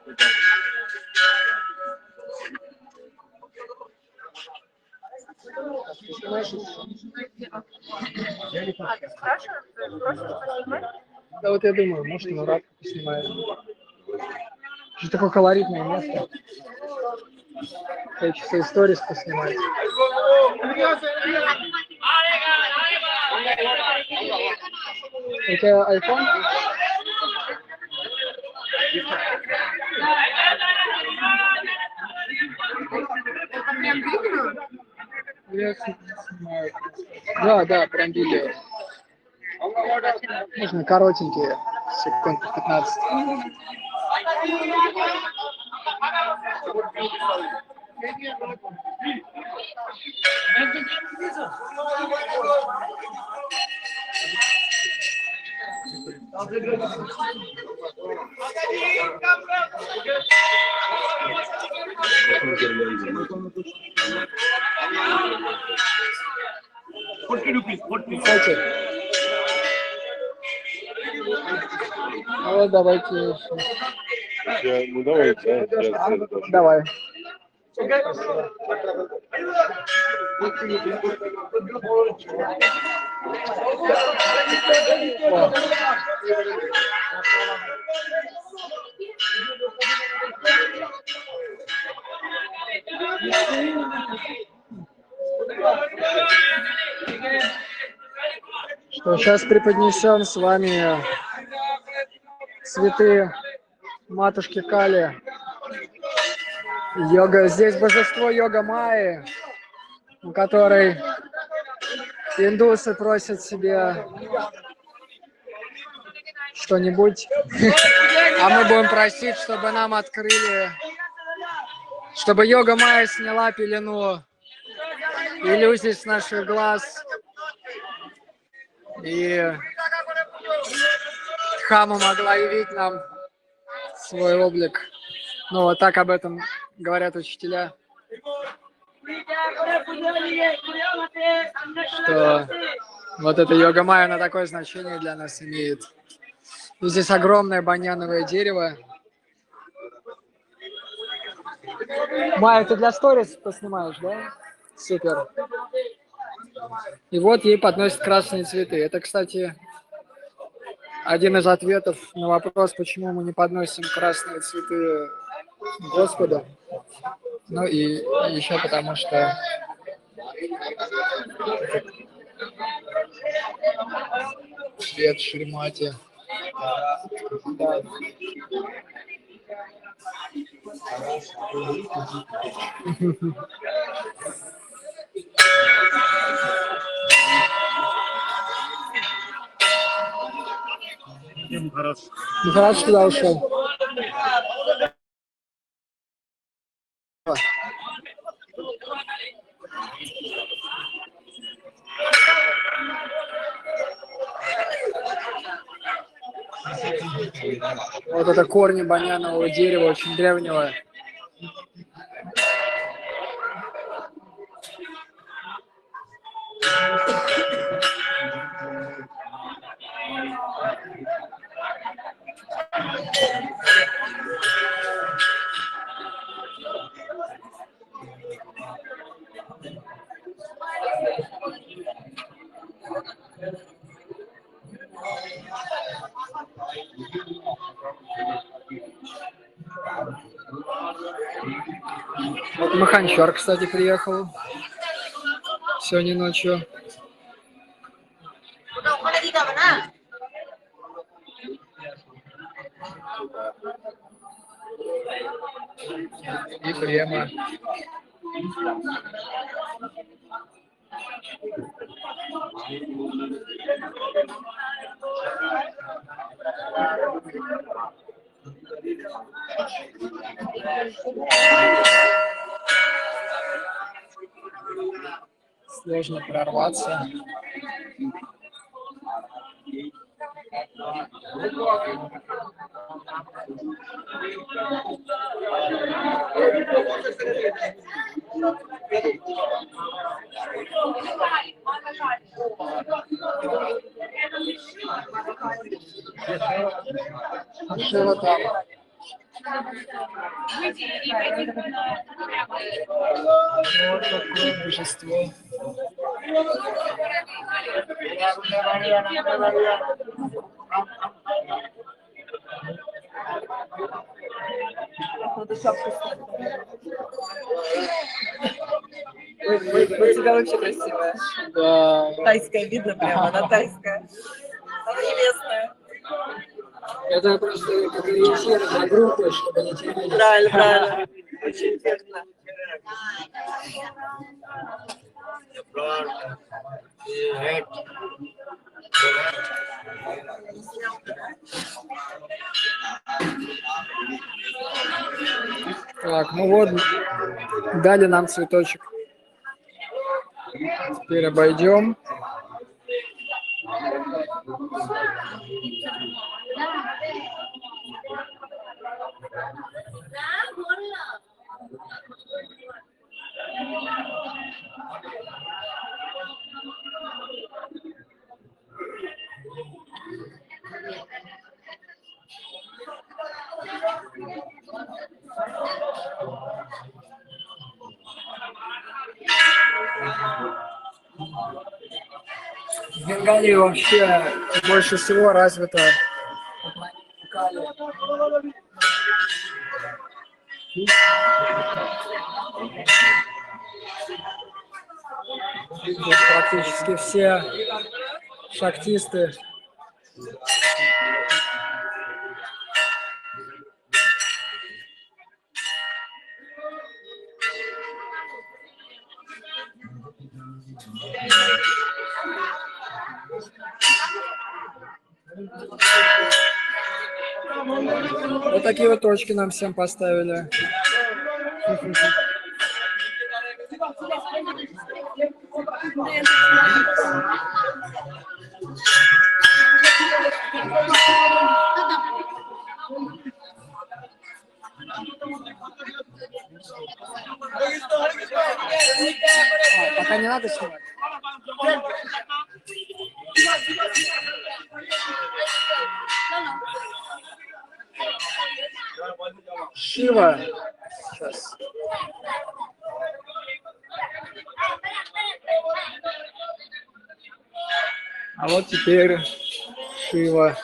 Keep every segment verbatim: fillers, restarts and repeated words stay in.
Да вот я думаю, может, и Мурат поснимает. Что такое колоритное место. Хочется истории поснимать. У тебя айфон? Я снимаю. Да, да, прям видео. Можно коротенькие, секунд пятнадцать. Кстати, ну, давайте. Я, ну давайте, да, я давай. Что, сейчас преподнесем с вами цветы матушки Кали. Йога, здесь божество йога Майи, у которой индусы просят себе что-нибудь, а мы будем просить, чтобы нам открыли, чтобы йога Майя сняла пелену иллюзий с наших глаз и Дхамма могла явить нам свой облик. Ну, вот так об этом говорят учителя. Что вот эта йога Майя, она такое значение для нас имеет. И здесь огромное баньяновое дерево. Майя, ты для сторис поснимаешь, да? Супер. И вот ей подносят красные цветы. Это, кстати, один из ответов на вопрос, почему мы не подносим красные цветы Господу. Ну и еще потому, что свет Шримати. Да. Махарадж туда ушел. Вот это корни баньянового дерева, очень древнего. Вот Маханчар, кстати, приехал сегодня ночью. И прямо. Сложно прорваться. Шива там. Вот такое божество. Походу, шапку ставить. Ой, ой, у тебя вообще красивая. Да. Тайская, видно прямо, она тайская. Она не местная. Это просто как ориентир для группы, чтобы не терялись. Правильно, правильно. Очень эффектно. Так, ну вот, дали нам цветочек. Теперь обойдем. В Бенгалии вообще больше всего развито Кали. Тут практически все шахтисты. Вот такие вот точки нам всем поставили. А, пока не надо снимать. Шива. Сейчас. А вот теперь Шива.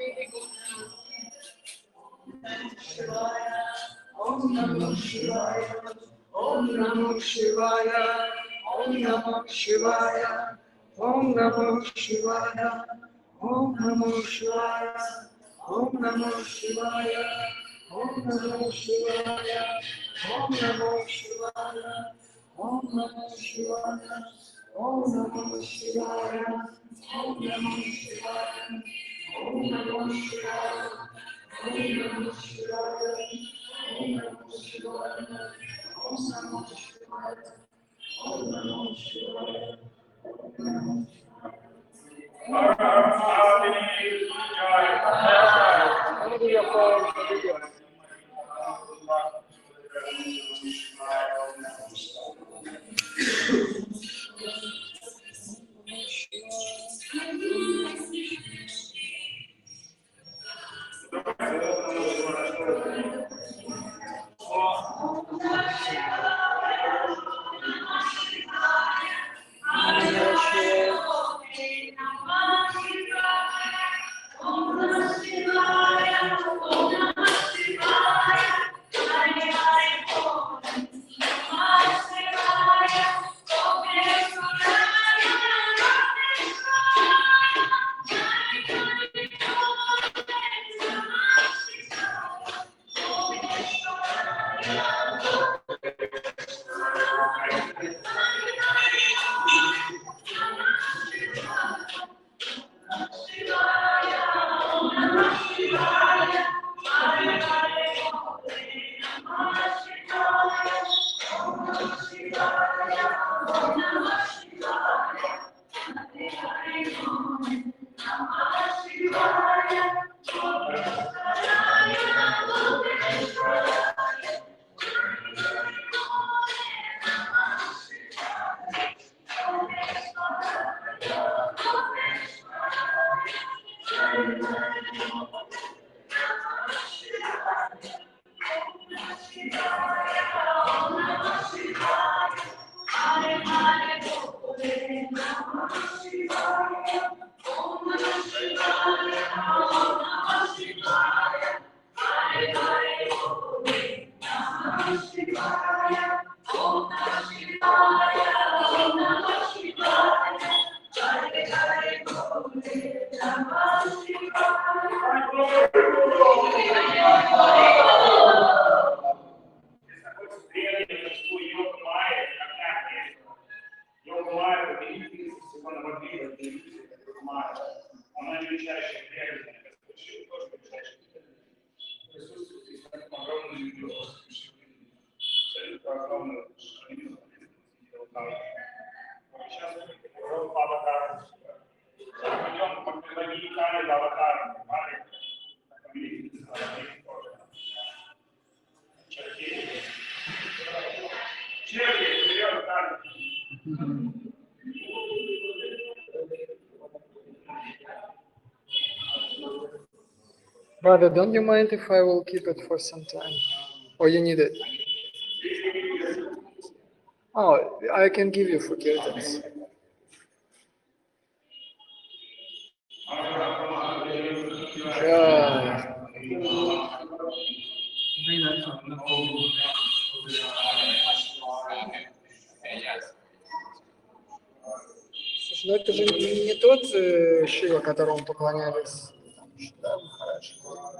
Om Namah Shivaya, Om Namah Shivaya, Om Namah Shivaya, Om Namah Shivaya, Om Namah Shivaya, Om Namah Shivaya, Om Namah Shivaya, Om Namah Shivaya, Om Namah Shivaya, Om Namah Shivaya, Om Namah Shivaya, Om Namah Shivaya, Om Namah Shivaya. Brother, don't you mind if I will keep it for some time? Or you need it? Oh, I can give you for kirtans. Yeah. Слушай, ну это же не, не тот э, Шива, которому поклонялись. Да, хорошо.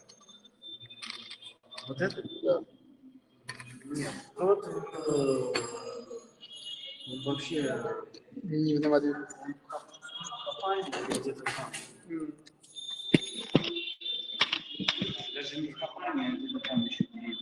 Вот это? Да. Нет, тот э, он вообще Не в Новодвиге. где-то там. М. Даже не в Хапане, а где-то там еще не.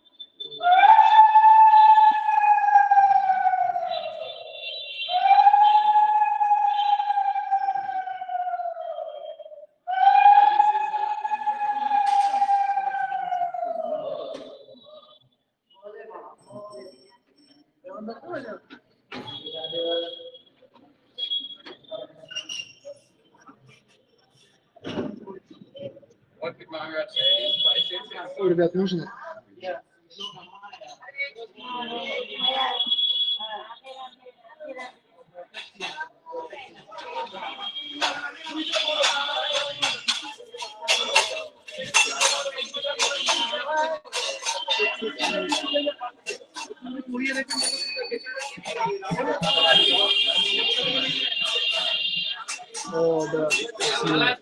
Ой, ребят, нужно? О, да. Спасибо.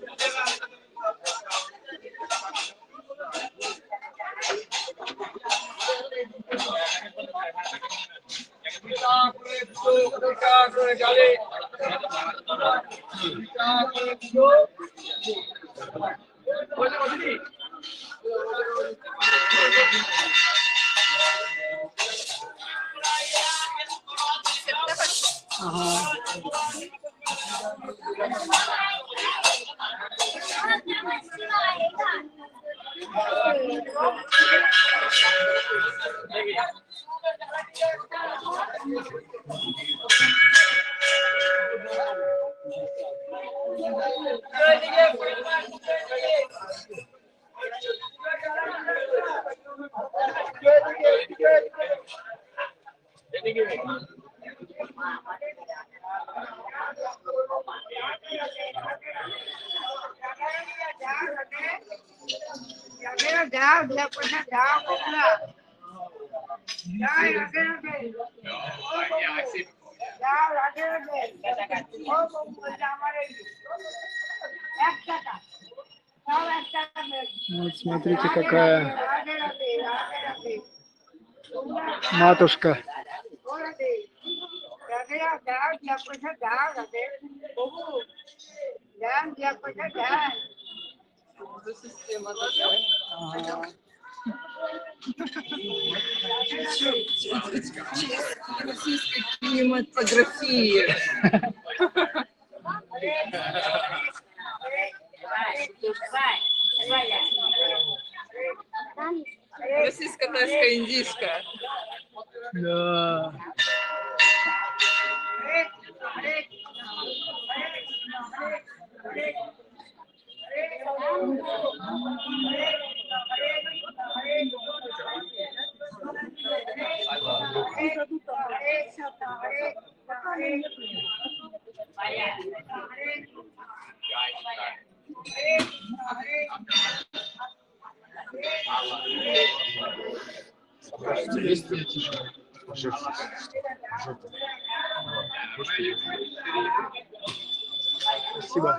Ага. Вот смотрите, какая матушка. Система такая. Ага. Российской кинематографии. Российско-тайская, индийская. Да. Есть Спасибо.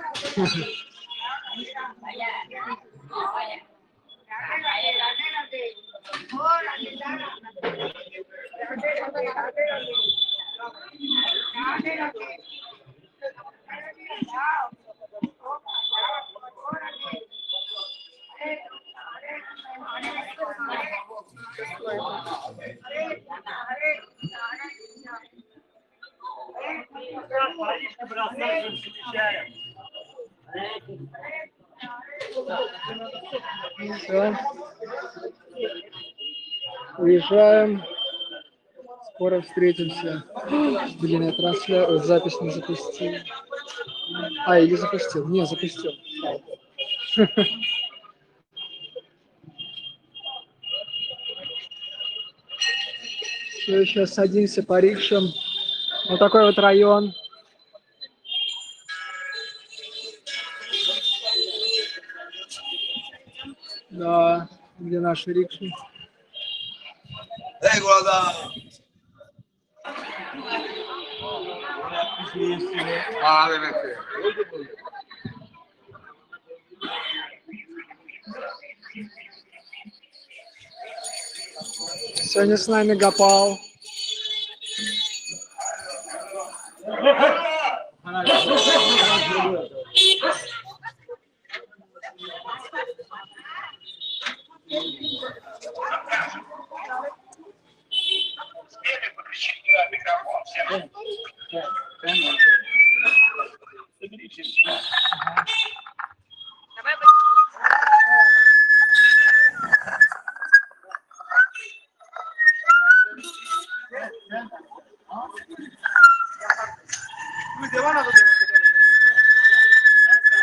Все. Уезжаем. Скоро встретимся. Блин, я трансля... запись не запустил. А, или запустил? Не, запустил. Все, сейчас садимся по рикшам. Вот такой вот район. Да, где наши рикши. Сегодня с нами Гопал.